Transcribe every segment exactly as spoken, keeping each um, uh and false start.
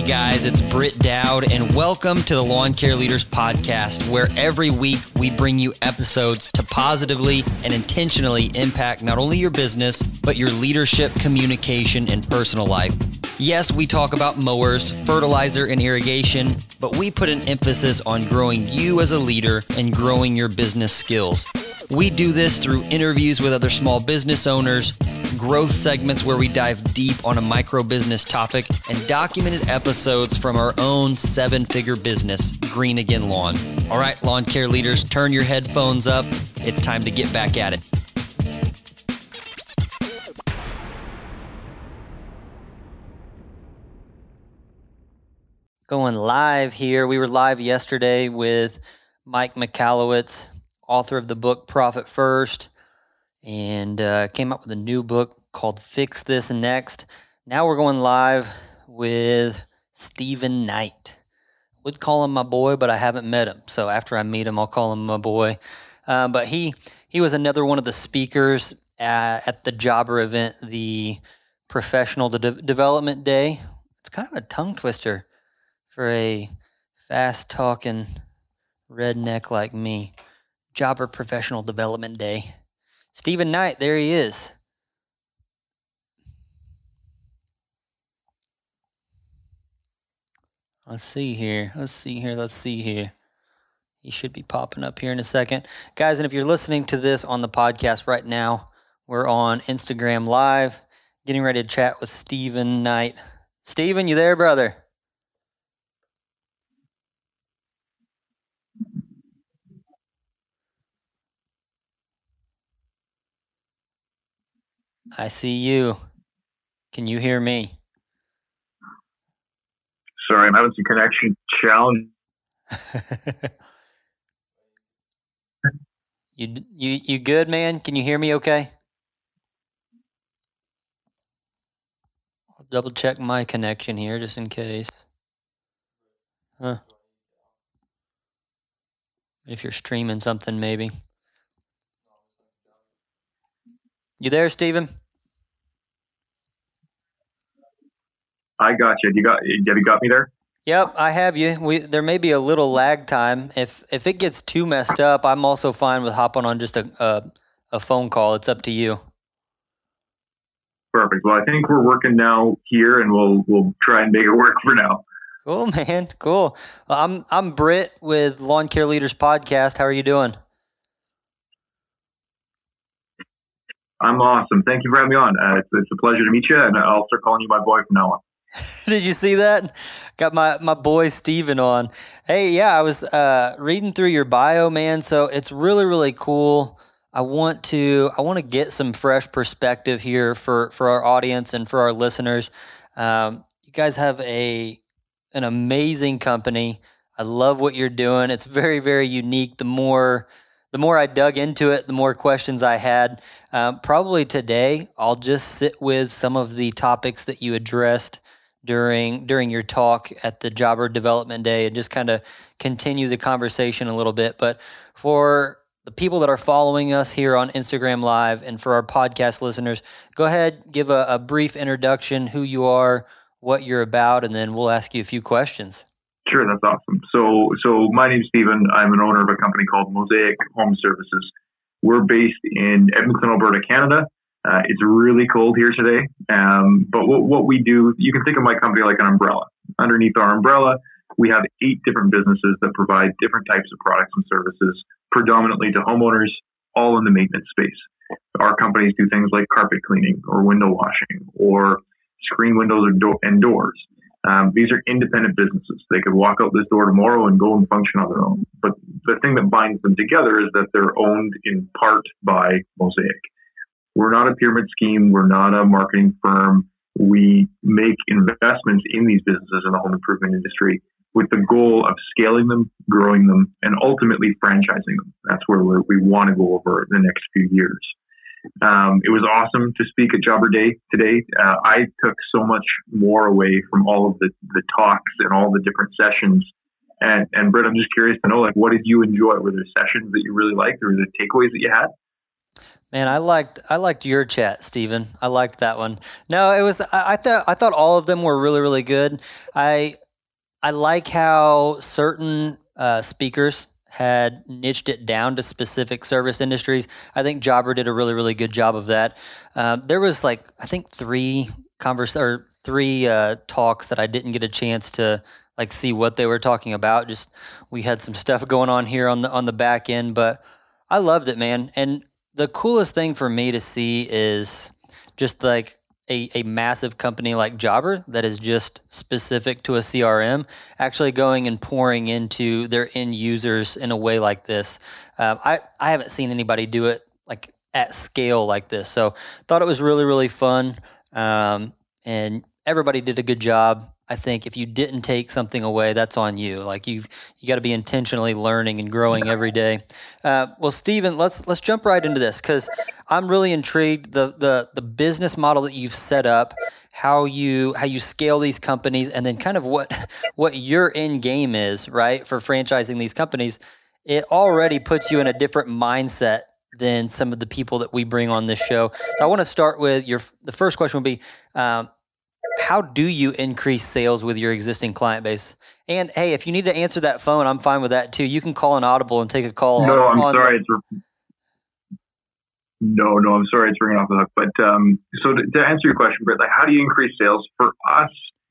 Hey guys, it's Britt Dowd, and welcome to the Lawn Care Leaders Podcast, where every week we bring you episodes to positively and intentionally impact not only your business, but your leadership, communication, and personal life. Yes, we talk about mowers, fertilizer, and irrigation, but we put an emphasis on growing you as a leader and growing your business skills. We do this through interviews with other small business owners, growth segments where we dive deep on a micro business topic, and documented episodes from our own seven-figure business, Green Again Lawn. All right, lawn care leaders, turn your headphones up. It's time to get back at it. Going live here. We were live yesterday with Mike Michalowicz, author of the book Profit First, and uh, came up with a new book called Fix This Next. Now we're going live with Stephen Knight. Would call him my boy, but I haven't met him. So after I meet him, I'll call him my boy. Uh, but he he was another one of the speakers at, at the Jobber event, the Professional De- Development Day. It's kind of a tongue twister for a fast-talking redneck like me. Jobber Professional Development Day. Stephen Knight, there he is. Let's see here. Let's see here. Let's see here. He should be popping up here in a second. Guys, and if you're listening to this on the podcast right now, we're on Instagram Live, getting ready to chat with Stephen Knight. Stephen, you there, brother? I see you. Can you hear me? Sorry, I'm having some connection challenge. you you you good, man? Can you hear me okay? I'll double check my connection here just in case. Huh. If you're streaming something, maybe. You there, Stephen? I got you. You got have you got me there? Yep, I have you. We there may be a little lag time. If if it gets too messed up, I'm also fine with hopping on just a a, a phone call. It's up to you. Perfect. Well, I think we're working now here, and we'll we'll try and make it work for now. Cool, man. Cool. Well, I'm I'm Britt with Lawn Care Leaders Podcast. How are you doing? I'm awesome. Thank you for having me on. Uh, it's, it's a pleasure to meet you, and I'll start calling you my boy from now on. Did you see that? Got my, my boy Steven on. Hey, yeah, I was uh, reading through your bio, man. So it's really, really cool. I want to I want to get some fresh perspective here for, for our audience and for our listeners. Um, you guys have a an amazing company. I love what you're doing. It's very, very unique. The more the more I dug into it, the more questions I had. Um, probably today, I'll just sit with some of the topics that you addressed during during your talk at the Jobber Development Day and just kind of continue the conversation a little bit. But for the people that are following us here on Instagram Live and for our podcast listeners, go ahead, give a, a brief introduction, who you are, what you're about, and then we'll ask you a few questions. Sure, that's awesome. So, so my name's Stephen. I'm an owner of a company called Mosaic Home Services. We're based in Edmonton, Alberta, Canada. Uh, it's really cold here today, um, but what, what we do, you can think of my company like an umbrella. Underneath our umbrella, we have eight different businesses that provide different types of products and services, predominantly to homeowners, all in the maintenance space. Our companies do things like carpet cleaning or window washing or screen windows or do- and doors. Um, these are independent businesses. They could walk out this door tomorrow and go and function on their own. But the thing that binds them together is that they're owned in part by Mosaic. We're not a pyramid scheme. We're not a marketing firm. We make investments in these businesses in the home improvement industry with the goal of scaling them, growing them, and ultimately franchising them. That's where we're, we want to go over the next few years. Um, it was awesome to speak at Jobber Day today. Uh, I took so much more away from all of the, the talks and all the different sessions. And, and Britt, I'm just curious to know, like, what did you enjoy? Were there sessions that you really liked, or were there takeaways that you had? Man, I liked I liked your chat, Stephen. I liked that one. No, it was I, I thought I thought all of them were really really good. I I like how certain uh, speakers had niched it down to specific service industries. I think Jobber did a really really good job of that. Um, there was like I think three converse or three uh, talks that I didn't get a chance to like see what they were talking about. Just we had some stuff going on here on the on the back end, but I loved it, man. And the coolest thing for me to see is just like a, a massive company like Jobber that is just specific to a C R M actually going and pouring into their end users in a way like this. Um, I, I haven't seen anybody do it like at scale like this. So thought it was really, really fun. Um, and everybody did a good job. I think if you didn't take something away, that's on you. Like you've you got to be intentionally learning and growing every day. Uh, well, Stephen, let's let's jump right into this because I'm really intrigued the the the business model that you've set up, how you how you scale these companies, and then kind of what what your end game is, right, for franchising these companies. It already puts you in a different mindset than some of the people that we bring on this show. So I want to start with your the first question would be. Um, How do you increase sales with your existing client base? And hey, if you need to answer that phone, I'm fine with that too. You can call an audible and take a call. No, on, I'm on sorry. the- It's no, no, I'm sorry. It's ringing off the hook. But um, so to, to answer your question, Britt, like, how do you increase sales? For us,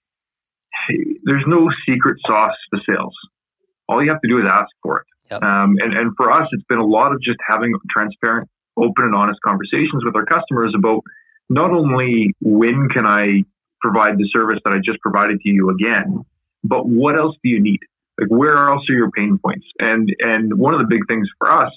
there's no secret sauce to sales. All you have to do is ask for it. Yep. Um, and, and for us, it's been a lot of just having transparent, open and honest conversations with our customers about not only when can I provide the service that I just provided to you again, but what else do you need? Like, where else are your pain points? And and one of the big things for us,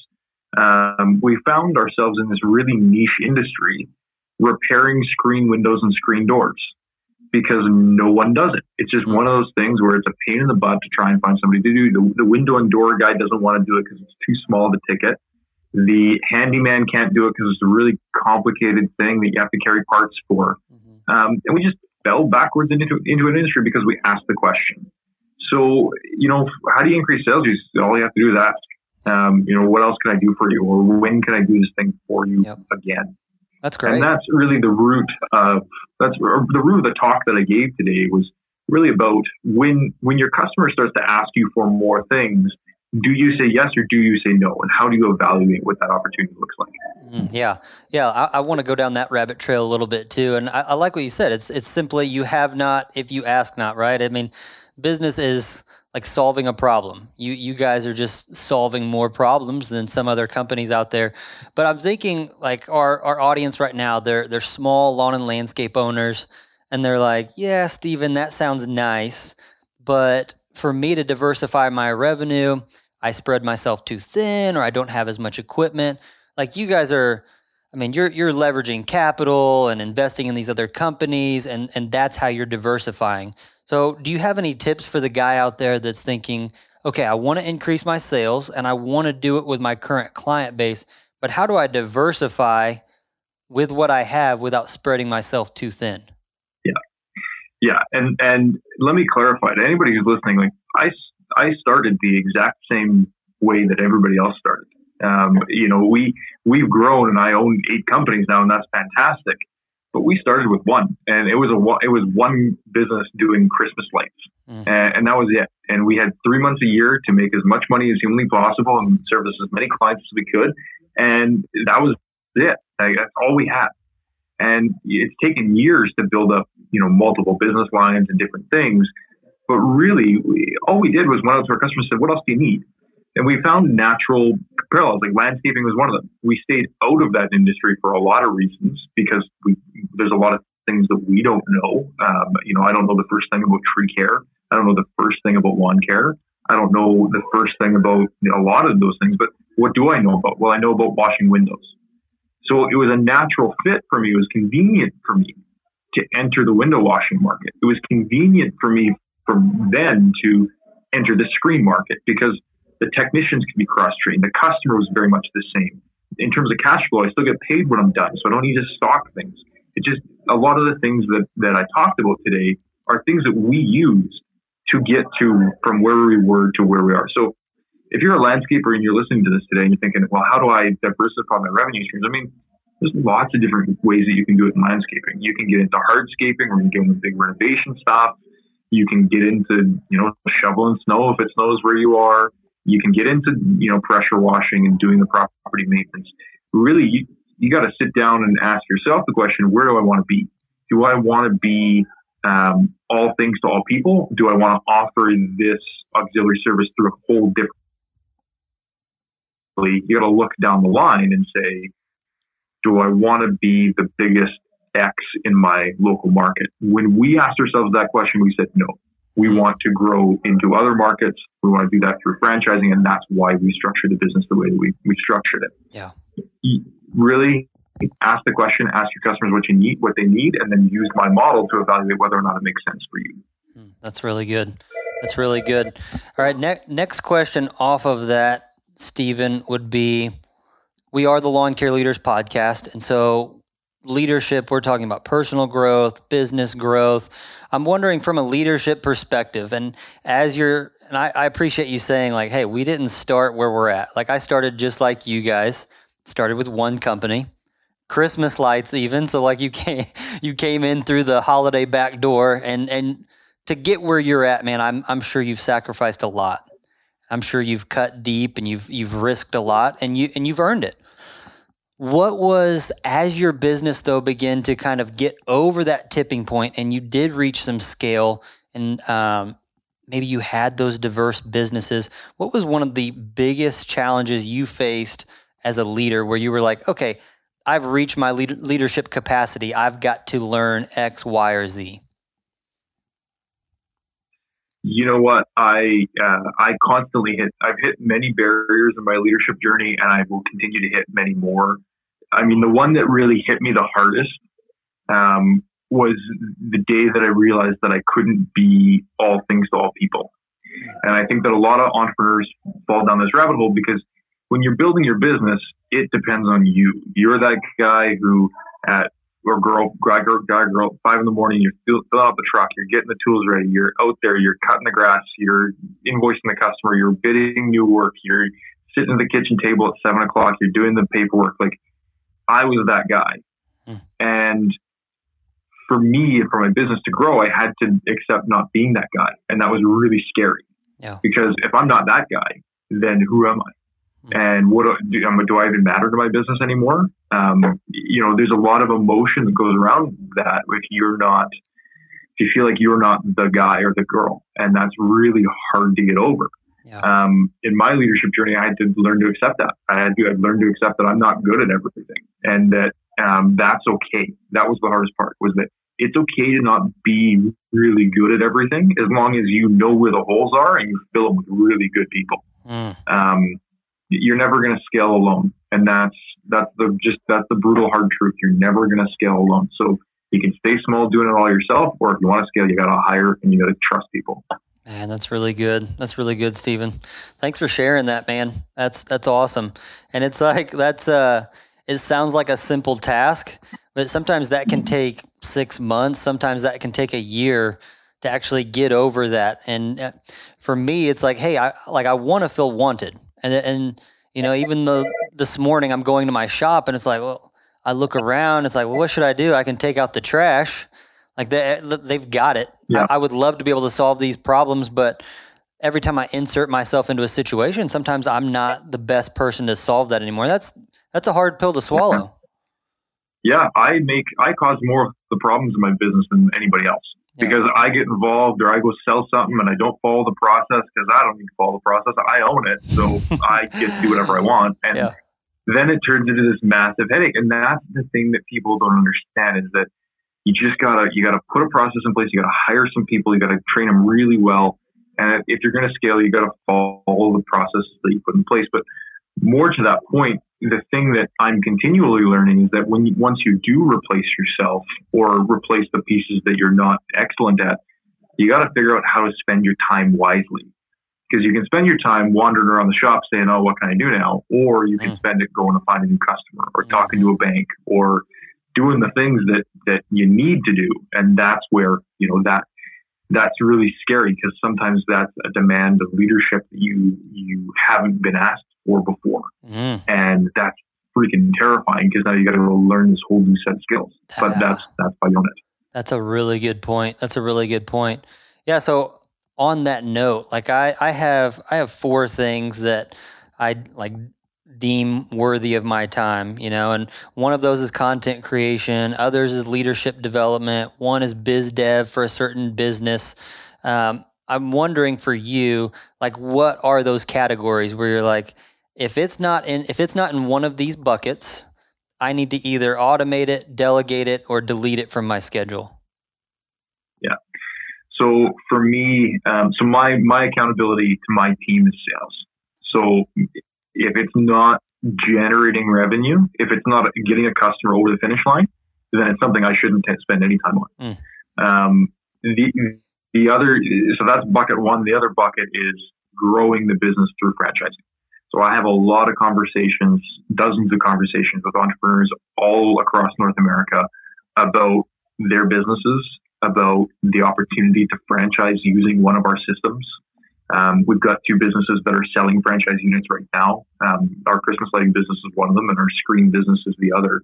um, we found ourselves in this really niche industry, repairing screen windows and screen doors, because no one does it. It's just one of those things where it's a pain in the butt to try and find somebody to do. The, the window and door guy doesn't want to do it because it's too small of a ticket. The handyman can't do it because it's a really complicated thing that you have to carry parts for. Mm-hmm. Um, and we just fell backwards into, into an industry because we asked the question. So, you know, how do you increase sales? You, all you have to do is ask, um, you know, what else can I do for you? Or when can I do this thing for you yep. again? That's great. And that's really the root of, that's the root of the talk that I gave today was really about when, when your customer starts to ask you for more things, do you say yes or do you say no? And how do you evaluate what that opportunity looks like? Mm, yeah. Yeah. I, I want to go down that rabbit trail a little bit too. And I, I like what you said. It's it's simply you have not if you ask not, right? I mean, business is like solving a problem. You you guys are just solving more problems than some other companies out there. But I'm thinking like our, our audience right now, they're they're small lawn and landscape owners and they're like, yeah, Stephen, that sounds nice. But for me to diversify my revenue, I spread myself too thin or I don't have as much equipment. Like you guys are, I mean, you're you're leveraging capital and investing in these other companies and, and that's how you're diversifying. So do you have any tips for the guy out there that's thinking, okay, I want to increase my sales and I want to do it with my current client base, but how do I diversify with what I have without spreading myself too thin? Yeah. Yeah. And, and let me clarify to anybody who's listening, like I I started the exact same way that everybody else started. Um, you know, we, we've grown and I own eight companies now and that's fantastic, but we started with one and it was a, it was one business doing Christmas lights mm-hmm. and, and that was it. And we had three months a year to make as much money as humanly possible and service as many clients as we could. And that was it. Like, that's all we had. And it's taken years to build up, you know, multiple business lines and different things. But really, we, all we did was went out to our customers and said, what else do you need? And we found natural parallels, like landscaping was one of them. We stayed out of that industry for a lot of reasons because we there's a lot of things that we don't know. Um, you know, I don't know the first thing about tree care. I don't know the first thing about lawn care. I don't know the first thing about you know, a lot of those things. But what do I know about? Well, I know about washing windows. So it was a natural fit for me. It was convenient for me to enter the window washing market. It was convenient for me from then to enter the screen market because the technicians can be cross-trained. The customer was very much the same. In terms of cash flow, I still get paid when I'm done, so I don't need to stock things. It just, a lot of the things that, that I talked about today are things that we use to get to from where we were to where we are. So if you're a landscaper and you're listening to this today and you're thinking, well, how do I diversify my revenue streams? I mean, There's lots of different ways that you can do it in landscaping. You can get into hardscaping, where you can get into big renovation stuff. You can get into, you know, shoveling snow if it snows where you are. You can get into, you know, pressure washing and doing the property maintenance. Really, you, you got to sit down and ask yourself the question, where do I want to be? Do I want to be um, all things to all people? Do I want to offer this auxiliary service through a whole different? You got to look down the line and say, do I want to be the biggest X in my local market? When we asked ourselves that question, we said no. We want to grow into other markets. We want to do that through franchising, and that's why we structured the business the way we, we structured it. Yeah. You really ask the question, ask your customers what you need, what they need, and then use my model to evaluate whether or not it makes sense for you. That's really good. That's really good. All right. Ne- next question off of that, Stephen, would be, we are the Lawn Care Leaders podcast. And so leadership, we're talking about personal growth, business growth. I'm wondering from a leadership perspective, and as you're, and I, I appreciate you saying like, hey, we didn't start where we're at. Like I started just like you guys, started with one company, Christmas lights even. So like you came, you came in through the holiday back door, and, and to get where you're at, man, I'm, I'm sure you've sacrificed a lot. I'm sure you've cut deep and you've, you've risked a lot, and you, and you've earned it. What was, as your business though began to kind of get over that tipping point and you did reach some scale, and um, maybe you had those diverse businesses, what was one of the biggest challenges you faced as a leader where you were like, okay, I've reached my lead- leadership capacity. I've got to learn X, Y, or Z? You know what? I uh, I constantly hit. I've hit many barriers in my leadership journey, and I will continue to hit many more. I mean, the one that really hit me the hardest um, was the day that I realized that I couldn't be all things to all people. And I think that a lot of entrepreneurs fall down this rabbit hole because when you're building your business, it depends on you. You're that guy who at or girl, guy, girl, guy, girl, five in the morning, you're filling out the truck, you're getting the tools ready, you're out there, you're cutting the grass, you're invoicing the customer, you're bidding new work, you're sitting at the kitchen table at seven o'clock, you're doing the paperwork. Like, I was that guy. Mm. And for me, for my business to grow, I had to accept not being that guy. And that was really scary. Yeah. Because if I'm not that guy, then who am I? And what do, do I even matter to my business anymore? Um, you know, there's a lot of emotion that goes around that if you're not, if you feel like you're not the guy or the girl, and that's really hard to get over. Yeah. Um, in my leadership journey, I had to learn to accept that. I had to, I'd learned to accept that I'm not good at everything, and that um, that's okay. That was the hardest part, was that it's okay to not be really good at everything as long as you know where the holes are and you fill them with really good people. Mm. Um, You're never going to scale alone. And that's, that's the, just, that's the brutal hard truth. You're never going to scale alone. So you can stay small doing it all yourself, or if you want to scale, you got to hire and you got to trust people. Man, that's really good. That's really good, Stephen. Thanks for sharing that, man. That's, that's awesome. And it's like, that's, uh, it sounds like a simple task, but sometimes that can take six months. Sometimes that can take a year to actually get over that. And uh, for me, it's like, hey, I, like, I want to feel wanted. And, and you know, even though this morning I'm going to my shop and it's like, well, I look around, it's like, well, what should I do? I can take out the trash. Like they, they've got it. Yeah. I, I would love to be able to solve these problems, but every time I insert myself into a situation, sometimes I'm not the best person to solve that anymore. That's, that's a hard pill to swallow. Yeah. I make, I cause more of the problems in my business than anybody else. Because yeah. I get involved or I go sell something and I don't follow the process because I don't need to follow the process. I own it. So I get to do whatever I want. And yeah. then it turns into this massive headache. And that's the thing that people don't understand is that you just gotta, you gotta put a process in place. You gotta hire some people. You gotta train them really well. And if you're going to scale, you gotta follow the processes that you put in place. But more to that point, the thing that I'm continually learning is that when you, once you do replace yourself or replace the pieces that you're not excellent at, you got to figure out how to spend your time wisely. Because you can spend your time wandering around the shop saying, oh, what can I do now? Or you can mm. spend it going to find a new customer or talking to a bank or doing the things that, that you need to do. And that's where, you know, that that's really scary because sometimes that's a demand of leadership that you, you haven't been asked for before. Mm. And that's, freaking terrifying because now you got to go learn this whole new set of skills. But Ah. that's that's why you own it. That's a really good point. That's a really good point. Yeah. So on that note, like I, I have, I have four things that I like deem worthy of my time, you know, and one of those is content creation. Others is leadership development. One is biz dev for a certain business. Um, I'm wondering for you, like, what are those categories where you're like, if it's not in, if it's not in one of these buckets, I need to either automate it, delegate it, or delete it from my schedule. Yeah. So for me, um, so my, my accountability to my team is sales. So if it's not generating revenue, if it's not getting a customer over the finish line, then it's something I shouldn't spend any time on. Mm. Um, the, the other, so that's bucket one. The other bucket is growing the business through franchising. So I have a lot of conversations, dozens of conversations with entrepreneurs all across North America about their businesses, about the opportunity to franchise using one of our systems. Um, we've got two businesses that are selling franchise units right now. Um, our Christmas lighting business is one of them, and our screen business is the other.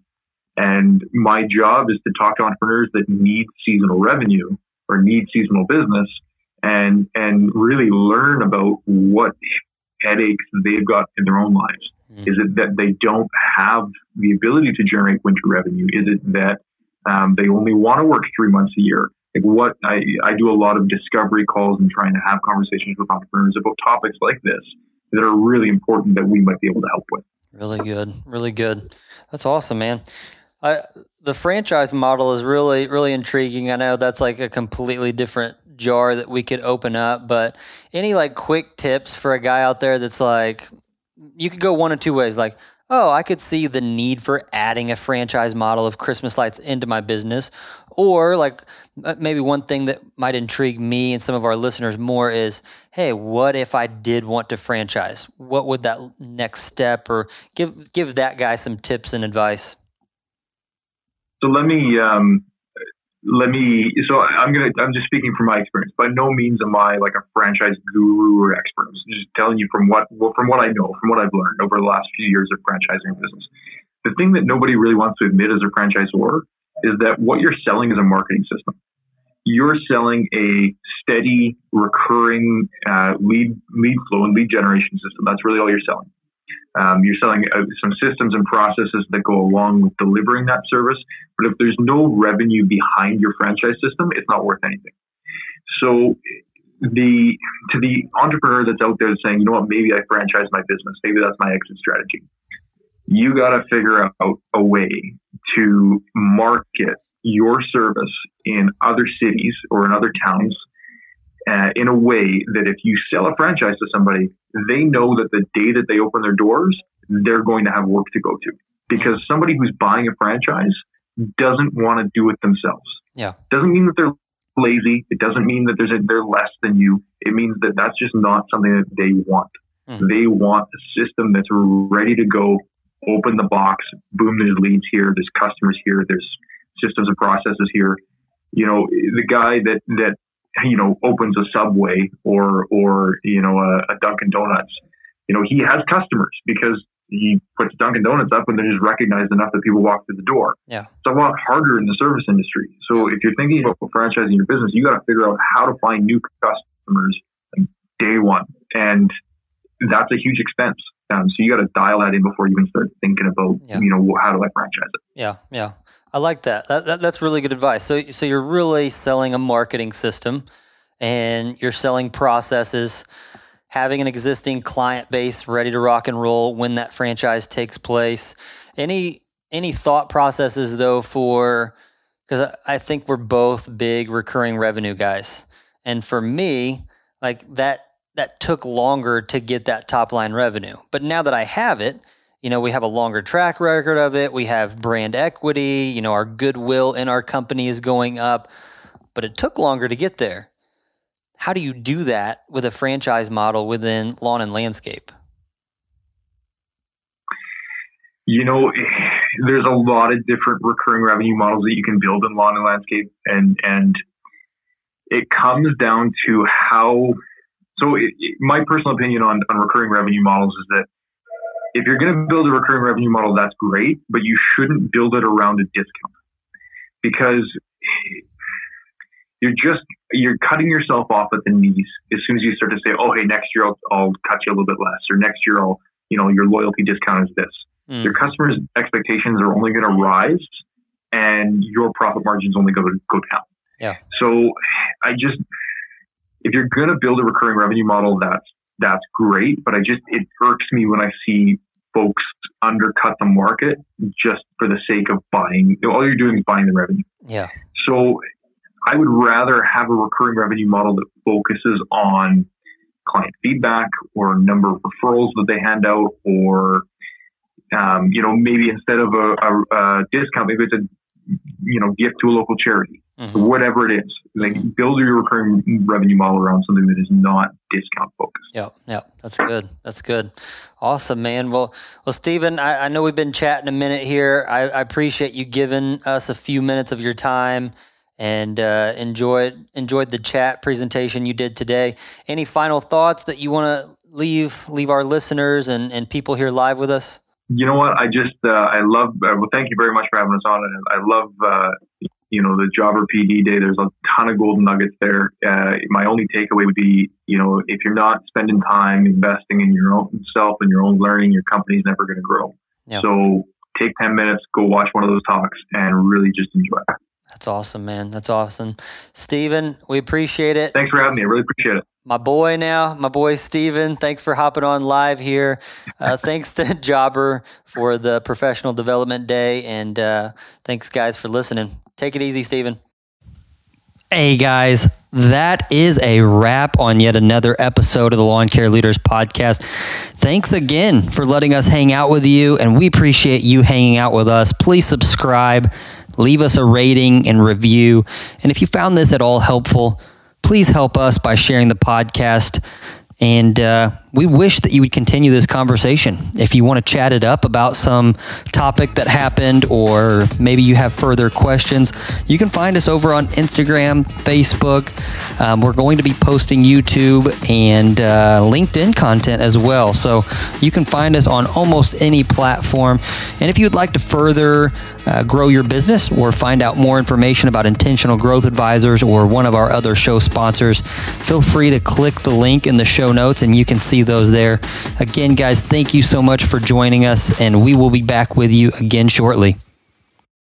And my job is to talk to entrepreneurs that need seasonal revenue or need seasonal business, and and really learn about what headaches they've got in their own lives. Mm. Is it that they don't have the ability to generate winter revenue? Is it that um, they only want to work three months a year? Like what I, I do a lot of discovery calls and trying to have conversations with entrepreneurs about topics like this that are really important that we might be able to help with. Really good. Really good. That's awesome, man. I, the franchise model is really, really intriguing. I know that's like a completely different jar that we could open up, but any like quick tips for a guy out there that's like, you could go one of two ways. Like, oh, I could see the need for adding a franchise model of Christmas lights into my business. Or like maybe one thing that might intrigue me and some of our listeners more is, hey, what if I did want to franchise? What would that next step, or give, give that guy some tips and advice? So let me, um, let me, so I'm going to, I'm just speaking from my experience. By no means am I like a franchise guru or expert. I'm just telling you from what, from what I know, from what I've learned over the last few years of franchising business. The thing that nobody really wants to admit as a franchisor is that what you're selling is a marketing system. You're selling a steady, recurring uh, lead, lead flow and lead generation system. That's really all you're selling. Um, you're selling uh, some systems and processes that go along with delivering that service. But if there's no revenue behind your franchise system, it's not worth anything. So the to the entrepreneur that's out there saying, you know what, maybe I franchise my business. Maybe that's my exit strategy. You got to figure out a way to market your service in other cities or in other towns uh, in a way that if you sell a franchise to somebody, they know that the day that they open their doors, they're going to have work to go to. Because somebody who's buying a franchise doesn't want to do it themselves. Yeah. Doesn't mean that they're lazy. It doesn't mean that there's a, they're less than you. It means that that's just not something that they want. Mm. They want a system that's ready to go. Open the box, boom, there's leads here, there's customers here, there's systems and processes here. You know, the guy that, that, you know, opens a Subway or, or, you know, a, a Dunkin' Donuts, you know, he has customers because he puts Dunkin' Donuts up and they're just recognized enough that people walk through the door. Yeah. It's a lot harder in the service industry. So if you're thinking about franchising your business, you got to figure out how to find new customers like day one. And that's a huge expense. Um, so you got to dial that in before you can start thinking about, yeah. you know, how do I franchise it? Yeah, yeah. I like that. That, that. That's really good advice. So, so you're really selling a marketing system, and you're selling processes, having an existing client base ready to rock and roll when that franchise takes place. Any any thought processes though for, because I think we're both big recurring revenue guys, and for me, like that. that took longer to get that top line revenue. But now that I have it, you know, we have a longer track record of it. We have brand equity, you know, our goodwill in our company is going up, but it took longer to get there. How do you do that with a franchise model within lawn and landscape? You know, there's a lot of different recurring revenue models that you can build in lawn and landscape. And, and it comes down to how, So it, it, my personal opinion on, on recurring revenue models is that if you're going to build a recurring revenue model, that's great, but you shouldn't build it around a discount, because you're just, you're cutting yourself off at the knees as soon as you start to say, oh, hey, next year I'll, I'll cut you a little bit less, or next year I'll, you know, your loyalty discount is this. Mm. Your customers' expectations are only going to rise, and your profit margins only go to go down. Yeah. So I just, if you're going to build a recurring revenue model, that's, that's great. But I just, it irks me when I see folks undercut the market just for the sake of buying. All you're doing is buying the revenue. Yeah. So I would rather have a recurring revenue model that focuses on client feedback or number of referrals that they hand out, or, um, you know, maybe instead of a, a, a discount, maybe it's a, you know, gift to a local charity, mm-hmm. whatever it is. Like, build your recurring revenue model around something that is not discount focused. Yeah, yeah, that's good. That's good. Awesome, man. Well, well, Stephen, I, I know we've been chatting a minute here. I, I appreciate you giving us a few minutes of your time, and uh, enjoyed enjoyed the chat presentation you did today. Any final thoughts that you want to leave leave our listeners and, and people here live with us? You know what? I just, uh, I love, uh, well, thank you very much for having us on. And I love, uh, you know, the Jobber P D Day. There's a ton of golden nuggets there. Uh, my only takeaway would be, you know, if you're not spending time investing in your own self and your own learning, your company's never going to grow. Yeah. So take ten minutes, go watch one of those talks, and really just enjoy it. That's awesome, man. That's awesome. Stephen, we appreciate it. Thanks for having me. I really appreciate it. My boy now, my boy Stephen, thanks for hopping on live here. Uh, thanks to Jobber for the Professional Development Day, and uh, thanks, guys, for listening. Take it easy, Stephen. Hey, guys, that is a wrap on yet another episode of the Lawn Care Leaders Podcast. Thanks again for letting us hang out with you, and we appreciate you hanging out with us. Please subscribe, leave us a rating and review, and if you found this at all helpful, please help us by sharing the podcast, and uh, we wish that you would continue this conversation. If you want to chat it up about some topic that happened, or maybe you have further questions, you can find us over on Instagram, Facebook. Um, we're going to be posting YouTube and uh, LinkedIn content as well, so you can find us on almost any platform. And if you'd like to further uh, grow your business or find out more information about Intentional Growth Advisors or one of our other show sponsors, feel free to click the link in the show notes and you can see those there. Again, guys, thank you so much for joining us, and we will be back with you again shortly.